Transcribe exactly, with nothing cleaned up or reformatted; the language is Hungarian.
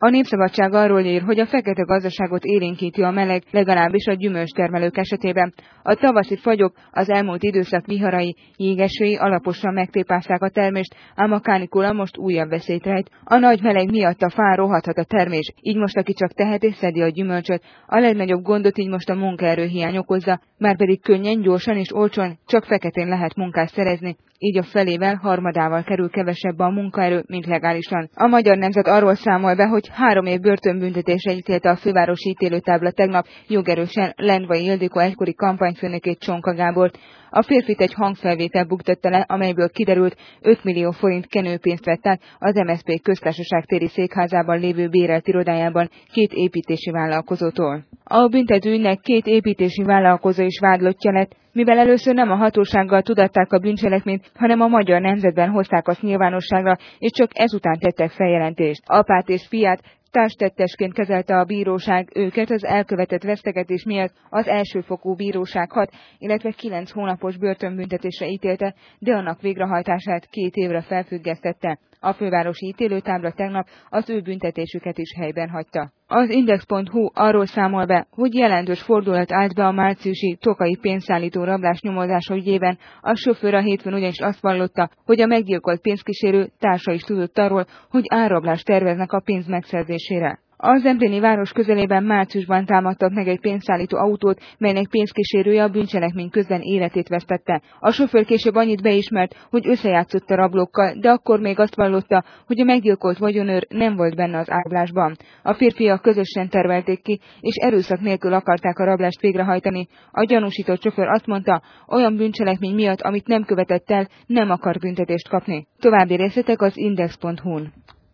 A Népszabadság arról ír, hogy a fekete gazdaságot élénkíti a meleg, legalábbis a gyümölcstermelők esetében. A tavaszi fagyok, az elmúlt időszak viharai, jégesői alaposan megtépázták a termést, ám a kánikula most újabb veszélyt rejt. A nagy meleg miatt a fán rohadhat a termés, így most aki csak teheti, szedi a gyümölcsöt. A legnagyobb gondot így most a munkaerőhiány okozza, márpedig könnyen, gyorsan és olcsón csak feketén lehet munkát szerezni, így a felével, harmadával kerül kevesebb a munkaerő, mint legálisan. A Magyar Nemzet arról számol be, hogy három év börtönbüntetésre ítélte a fővárosi ítélőtábla tegnap jogerősen Lendvai Ildikó egykori kampányfőnökét, Csonka Gábort. A férfit egy hangfelvétel buktatta le, amelyből kiderült, öt millió forint kenőpénzt vett át az em es zé pé köztársaság téri székházában lévő bérelt irodájában két építési vállalkozótól. A büntetőügynek két építési vállalkozó is vádlottja lett, mivel először nem a hatósággal tudatták a bűncselekményt, hanem a Magyar Nemzetben hozták azt nyilvánosságra, és csak ezután tettek feljelentést. Apát és fiát társtettesként kezelte a bíróság, őket az elkövetett vesztegetés miatt az elsőfokú bíróság hat, illetve kilenc hónapos börtönbüntetésre ítélte, de annak végrehajtását két évre felfüggesztette. A fővárosi ítélőtábla tegnap az ő büntetésüket is helyben hagyta. Az index pont hu arról számol be, hogy jelentős fordulat állt be a márciusi tokai pénzszállító rablás nyomozása ügyében. A sofőr a hétfőn ugyanis azt vallotta, hogy a meggyilkolt pénzkísérő társa is tudott arról, hogy árrablást terveznek a pénz megszerzésére. A Zempléni város közelében márciusban támadtak meg egy pénzszállító autót, melynek pénzkísérője a bűncselekmény közben életét vesztette. A sofőr később annyit beismert, hogy összejátszott a rablókkal, de akkor még azt vallotta, hogy a meggyilkolt vagyonőr nem volt benne az árablásban. A férfiak közösen tervelték ki, és erőszak nélkül akarták a rablást végrehajtani. A gyanúsított sofőr azt mondta, olyan bűncselekmény miatt, amit nem követett el, nem akar büntetést kapni. További részletek az index pont hu-n.